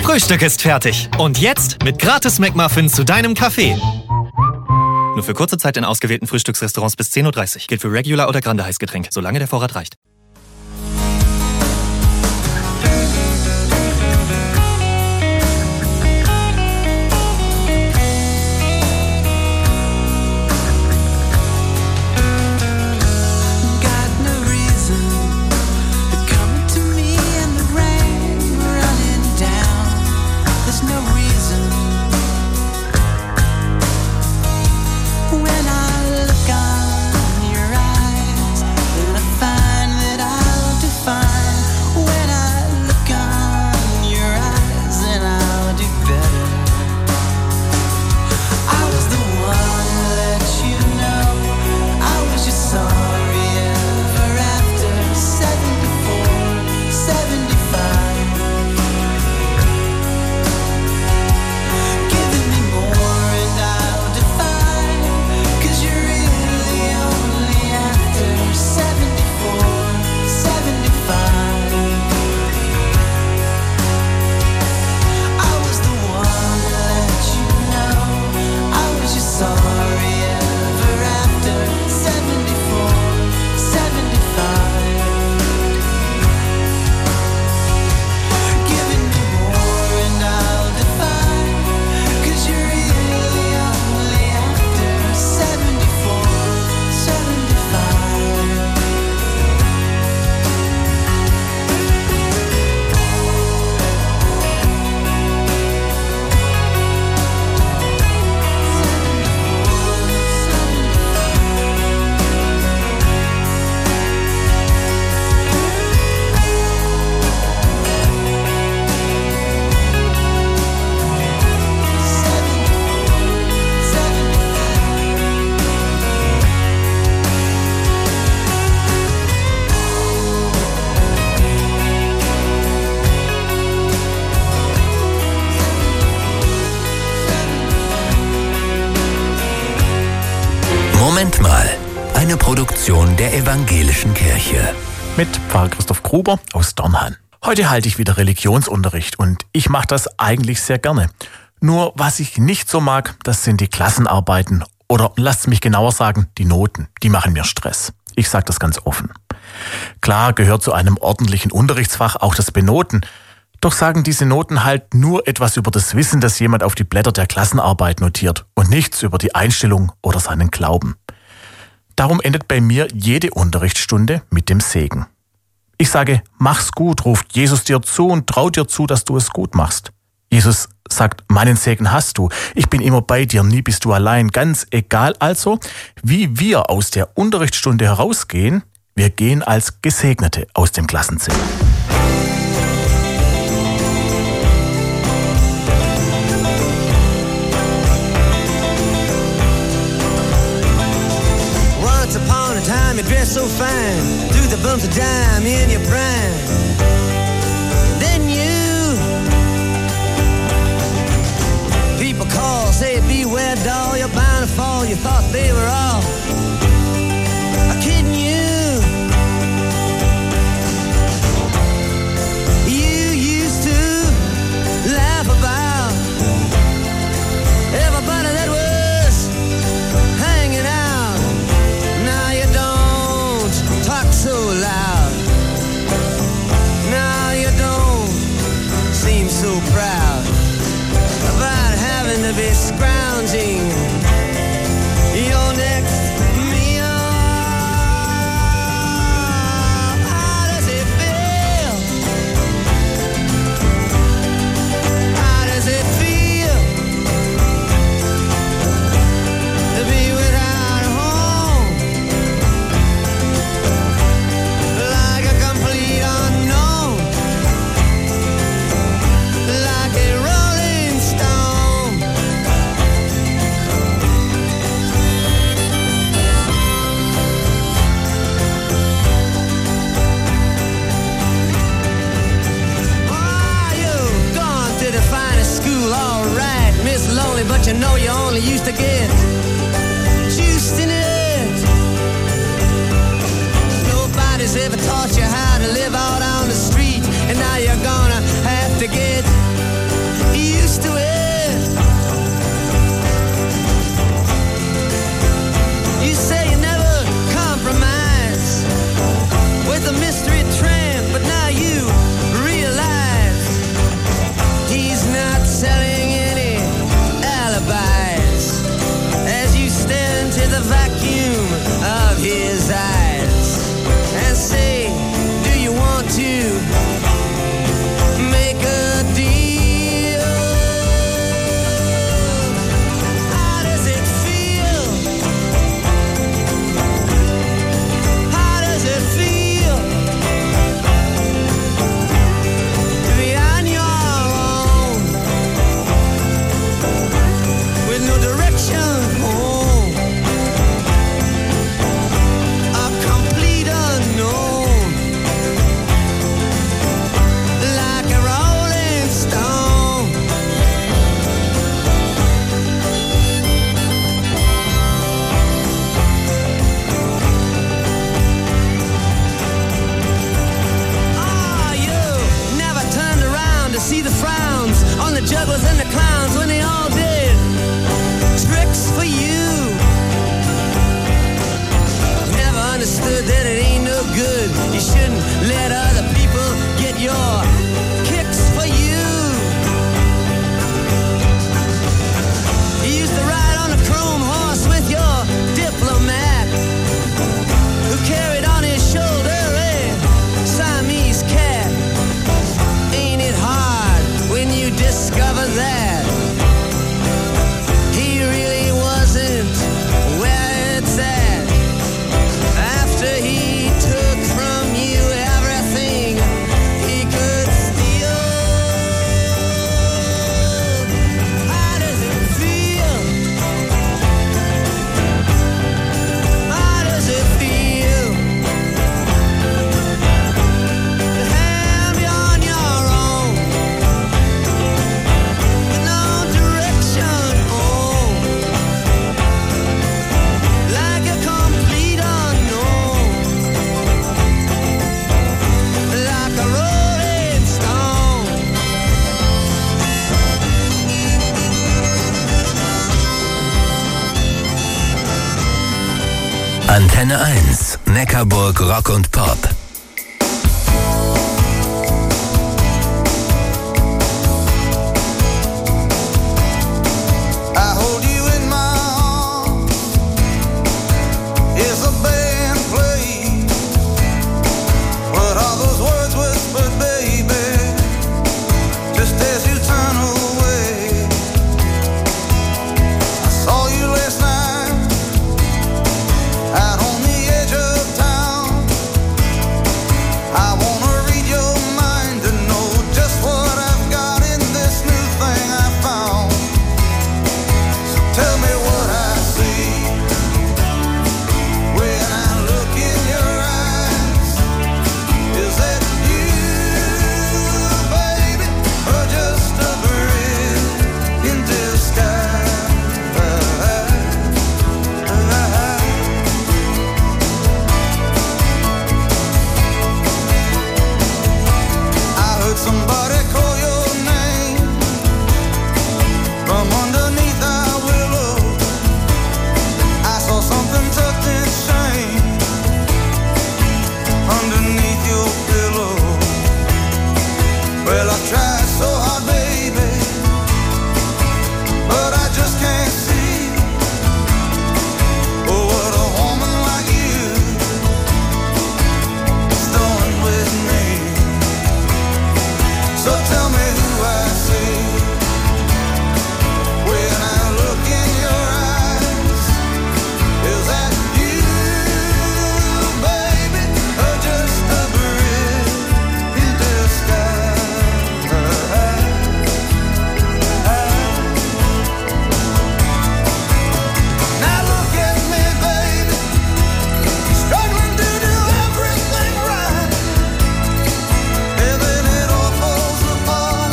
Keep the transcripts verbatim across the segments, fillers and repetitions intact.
Frühstück ist fertig. Und jetzt mit gratis McMuffin zu deinem Kaffee. Nur für kurze Zeit in ausgewählten Frühstücksrestaurants bis zehn Uhr dreißig. Gilt für Regular oder Grande Heißgetränk, solange der Vorrat reicht. Moment mal, eine Produktion der Evangelischen Kirche. Mit Pfarrer Christoph Gruber aus Dornhan. Heute halte ich wieder Religionsunterricht und ich mache das eigentlich sehr gerne. Nur was ich nicht so mag, das sind die Klassenarbeiten oder, lasst mich genauer sagen, die Noten. Die machen mir Stress. Ich sage das ganz offen. Klar gehört zu einem ordentlichen Unterrichtsfach auch das Benoten. Doch sagen diese Noten halt nur etwas über das Wissen, das jemand auf die Blätter der Klassenarbeit notiert und nichts über die Einstellung oder seinen Glauben. Darum endet bei mir jede Unterrichtsstunde mit dem Segen. Ich sage, mach's gut, ruft Jesus dir zu und traut dir zu, dass du es gut machst. Jesus sagt, meinen Segen hast du. Ich bin immer bei dir, nie bist du allein. Ganz egal also, wie wir aus der Unterrichtsstunde herausgehen, wir gehen als Gesegnete aus dem Klassenzimmer. You dress so fine, through the bumps of time in your prime. Then you, people call, say beware doll, you're bound to fall, you thought they were all kidding you. You used to laugh about everybody that was hanging out. Now you don't talk so loud. Now you don't seem so proud about having to be scrounging your next meal. How does it feel? How does it feel to be without a home? Like a complete unknown, like a rolling stone. Oh, you've gone to the finest school, all right, Miss Lonely, but you know you only used to get juiced in it. Nobody's ever taught you how to live out on the street, and now you're gonna have to get stars and the clowns when they all did tricks for you. Never understood that it ain't no good. You shouldn't let other people get your kicks for you. You used to ride on a chrome horse with your diplomat, who carried on his shoulder a Siamese cat. Ain't it hard when you discover that he really wasn't where it's at? After he took from you everything he could steal. How does it feel? How does it feel to have you on your own, with no direction home, like a complete unknown, like a rolling stone? Antenne eins, Neckarburg Rock und Pop. I hold you in my arms as the band plays. What are those words whispered, baby, just as you turn away? I saw you last night out on the edge of town. I wanna read your mind to know just what I've got in this new thing I found. So tell me what I see when I look in your eyes. Is that you, baby, or just a bird in disguise? I heard somebody call your name from underneath our willow. I saw something tucked in shame underneath your pillow. Well, I've tried so hard, baby, but I just can't see. Oh, what a woman like you is doing with me. So tell me who I see when I look in your eyes. Is that you, baby, or just a bird in disguise? Now look at me, baby, struggling to do everything right, and then it all falls apart.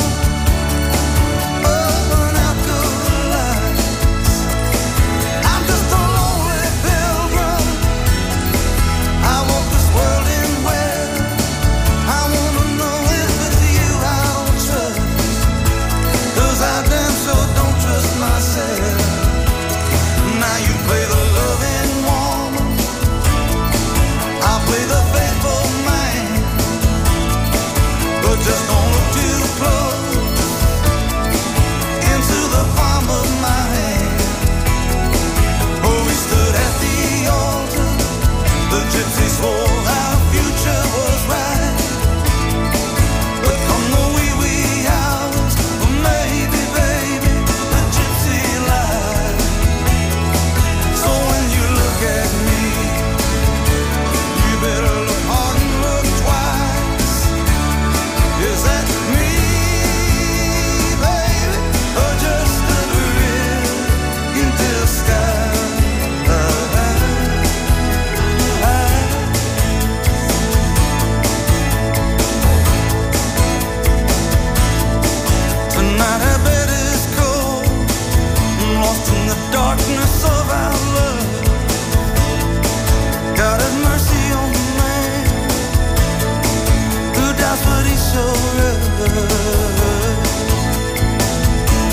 Burn out good lights. I'm just a lonely pilgrim. I walk this world in where I wanna know if it's you I'll trust. 'Cause I damn sure don't trust myself. Now you play the loving woman, I'll play the faithful man. But just don't look too close into the palm of my hand. Oh, we stood at the altar, the gypsy swore our future was right. But come the wee wee hours, well, maybe, baby, the gypsy lied. So when you look at me, you better look hard and look twice. Is that me, baby, or just a bird in disguise? Tonight our bed is cold, lost in the darkness of our love. God have mercy on the man who does what he showed us.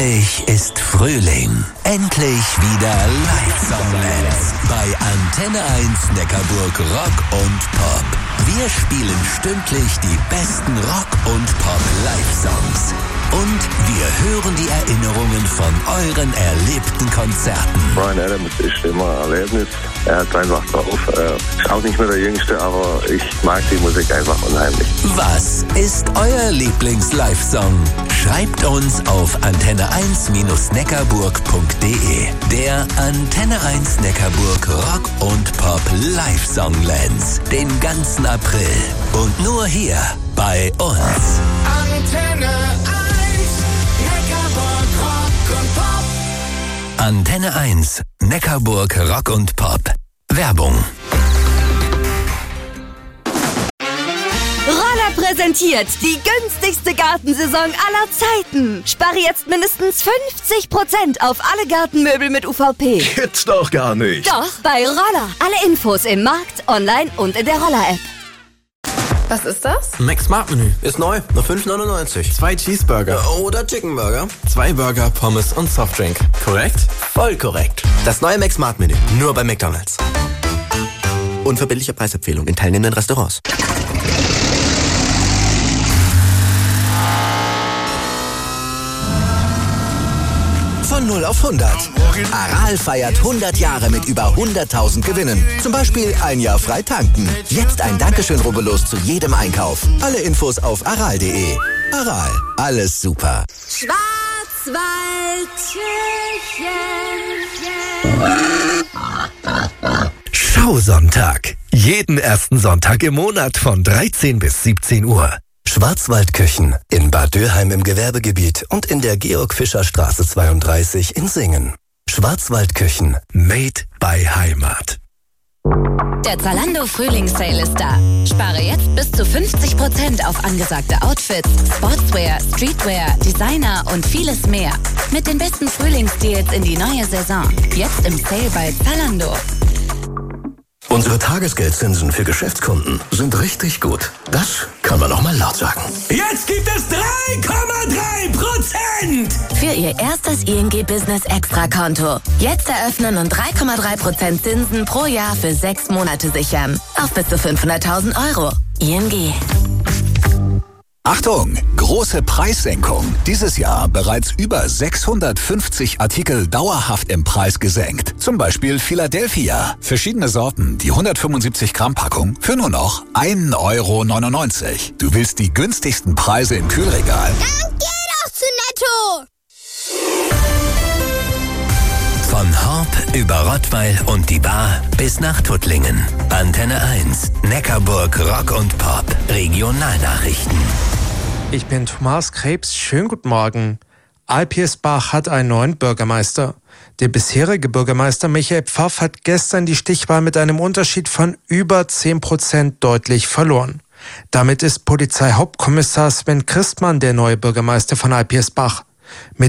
Endlich ist Frühling. Endlich wieder Lightsonglands bei Antenne eins Neckarburg Rock und Pop. Wir spielen stündlich die besten Rock- und Pop-Live-Songs. Und wir hören die Erinnerungen von euren erlebten Konzerten. Bryan Adams ist immer ein Erlebnis. Er hat einfach drauf. Er ist auch nicht mehr der Jüngste, aber ich mag die Musik einfach unheimlich. Was ist euer Lieblings-Live-Song? Schreibt uns auf antenne eins neckarburg punkt de. Der Antenne eins Neckarburg Rock und Pop Live-Songlands. Den ganzen April. Und nur hier bei uns. Antenne eins, Neckarburg Rock und Pop. Antenne eins Neckarburg Rock und Pop. Werbung. Roller präsentiert die günstigste Gartensaison aller Zeiten. Spare jetzt mindestens fünfzig Prozent auf alle Gartenmöbel mit U V P. Gibt's doch gar nicht. Doch, bei Roller. Alle Infos im Markt, online und in der Roller-App. Was ist das? Mac Smart Menü. Ist neu. Nur fünf neunundneunzig. Zwei Cheeseburger. Oder Chicken Burger. Zwei Burger, Pommes und Softdrink. Korrekt? Voll korrekt. Das neue Mac Smart Menü. Nur bei McDonald's. Unverbindliche Preisempfehlung in teilnehmenden Restaurants. Von null auf hundert. Aral feiert hundert Jahre mit über hunderttausend Gewinnen. Zum Beispiel ein Jahr frei tanken. Jetzt ein Dankeschön, rubbellos zu jedem Einkauf. Alle Infos auf aral punkt de. Aral, alles super. Schwarzwaldtürchen. Schausonntag. Jeden ersten Sonntag im Monat von dreizehn bis siebzehn Uhr. Schwarzwaldküchen in Bad Dürheim im Gewerbegebiet und in der Georg-Fischer-Straße zweiunddreißig in Singen. Schwarzwaldküchen, made by Heimat. Der Zalando Frühlingssale ist da. Spare jetzt bis zu fünfzig Prozent auf angesagte Outfits, Sportswear, Streetwear, Designer und vieles mehr. Mit den besten Frühlingsdeals in die neue Saison. Jetzt im Sale bei Zalando. Unsere Tagesgeldzinsen für Geschäftskunden sind richtig gut. Das kann man noch mal laut sagen. Jetzt gibt es drei Komma drei Prozent! Für Ihr erstes I N G Business Extra Konto. Jetzt eröffnen und drei Komma drei Prozent Zinsen pro Jahr für sechs Monate sichern. Auf bis zu fünfhunderttausend Euro. I N G. Achtung, große Preissenkung. Dieses Jahr bereits über sechshundertfünfzig Artikel dauerhaft im Preis gesenkt. Zum Beispiel Philadelphia. Verschiedene Sorten, die hundertfünfundsiebzig Gramm Packung für nur noch ein Euro neunundneunzig. Du willst die günstigsten Preise im Kühlregal? Dann geh doch zu Netto! Von Horb über Rottweil und die Bar bis nach Tuttlingen. Antenne eins, Neckarburg Rock und Pop. Regionalnachrichten. Ich bin Thomas Krebs. Schönen guten Morgen. Alpirsbach hat einen neuen Bürgermeister. Der bisherige Bürgermeister Michael Pfaff hat gestern die Stichwahl mit einem Unterschied von über zehn Prozent deutlich verloren. Damit ist Polizeihauptkommissar Sven Christmann der neue Bürgermeister von Alpirsbach. Mit